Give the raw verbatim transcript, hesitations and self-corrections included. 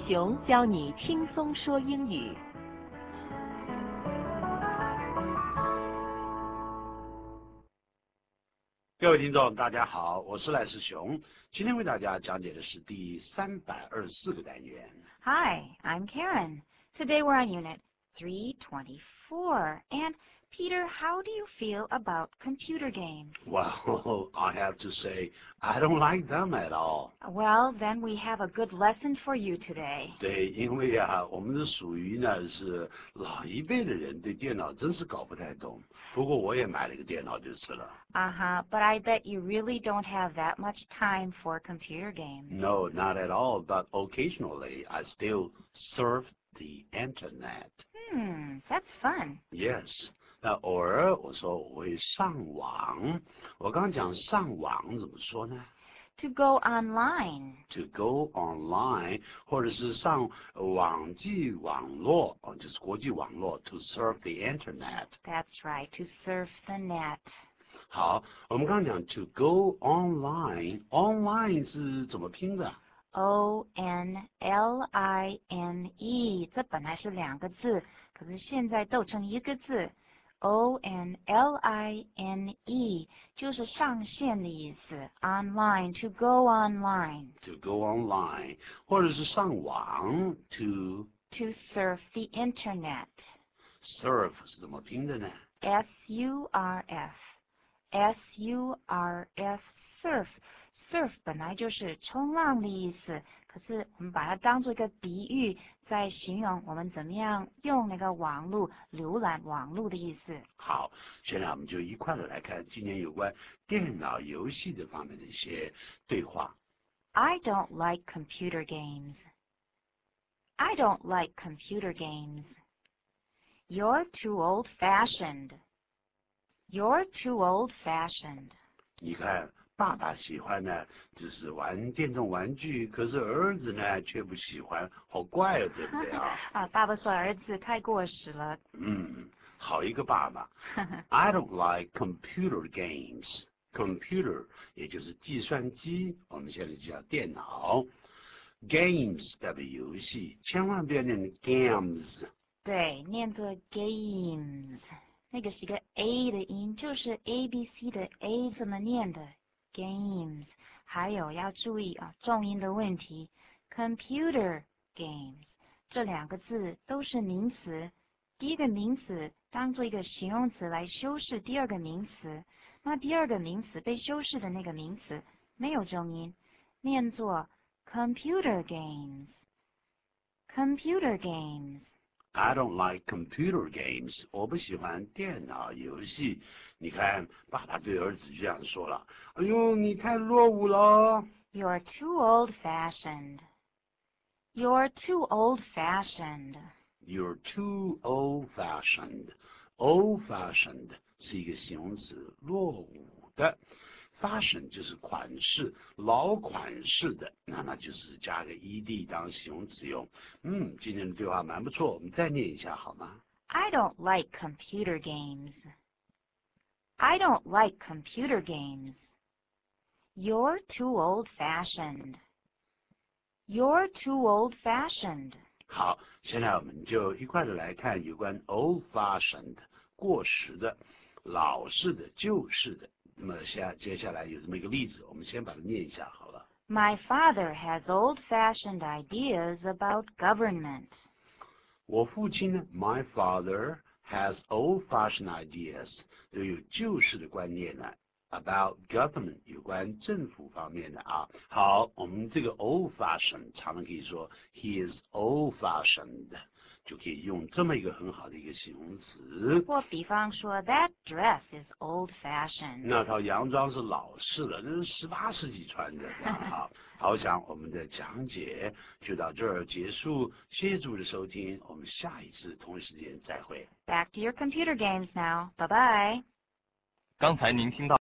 熊教你轻松说英语。 各位听众，大家好，我是赖世雄，今天为大家讲解的是第三百二十四个单元。 Hi, I'm Karen. Today we're on Unit three twenty-four. And Peter, how do you feel about computer games? Well, I have to say, I don't like them at all. Well, then we have a good lesson for you today. 对，因为啊，我们是属于呢是老一辈的人，对电脑真是搞不太懂。不过我也买了个电脑就是了。 Uh-huh, but I bet you really don't have that much time for computer games. No, not at all, but occasionally I still surf the internet. Hmm, that's fun. Yes. 那偶尔我说我会上网，我刚讲上网怎么说呢？ To go online. To go online， 或者是上网际网络，哦，就是国际网络。To surf the internet。 That's right, to surf the net. 好，我们刚刚讲 to go online，online 是怎么拼的？ O N L I N E， 这本来是两个字，可是现在斗成一个字。O N L I N E 就是上线的意思 ，online to go online to go online， 或者是上网 to to surf the internet surf 是怎么拼的呢？ S U R F S U R F surf surf 本来就是冲浪的意思，可是我们把它当做一个比喻，在形容我们怎么样用那个网络浏览网络的意思。 好，现在我们就一块的来看今天有关电脑游戏的方面的一些对话。 I don't like computer games. I don't like computer games. You're too old-fashioned. You're too old-fashioned. 你看爸爸喜欢呢就是玩电动玩具，可是儿子呢却不喜欢，好怪哦，对不对啊？ 啊，爸爸说儿子太过时了。 嗯，好一个爸爸。I don't like computer games. Computer 也就是计算机，我们现在就叫电脑。Games 代表游戏，千万不要念 games。 对，念作 games， 那个是一个 a 的音，就是 A B C 的 A 这么念的 games。还有要注意啊，重音的问题 ，computer games 这两个字都是名词，第一个名词当做一个形容词来修饰第二个名词，那第二个名词被修饰的那个名词没有重音，念作 computer games。computer games。 I don't like computer games. 我不喜欢电脑游戏。你看，爸爸对儿子这样说了：“哎呦，你太落伍了。” You're too old-fashioned. You're too old-fashioned. You're too old-fashioned. Old-fashioned 是一个形容词，落伍的。Fashion 就是款式，老款式的，那么就是加个 ed 当形容词用。嗯，今天的对话蛮不错，我们再念一下好吗？ I don't like computer games. I don't like computer games. You're too old-fashioned. You're too old-fashioned. 好，现在我们就一块的来看有关 old-fashioned 过时的、老式的、旧式的。那么下接下来有这么一个例子，我们先把它念一下好了。 My father has old-fashioned ideas about government. 我父亲呢 ，My father has old-fashioned ideas， 就有旧式的观念呢 ，about government 有关政府方面的啊。好，我们这个 old-fashioned 常常可以说 he is old-fashioned。就可以用这么一个很好的一个形容词。 或比方说 ，That dress is old-fashioned。 那套洋装是老式的，那是十八世纪穿的。好，好，我想我们的讲解就到这儿结束，谢谢诸位的收听，我们下一次同一时间再会。 Back to your computer games now. Bye bye. 刚才您听到。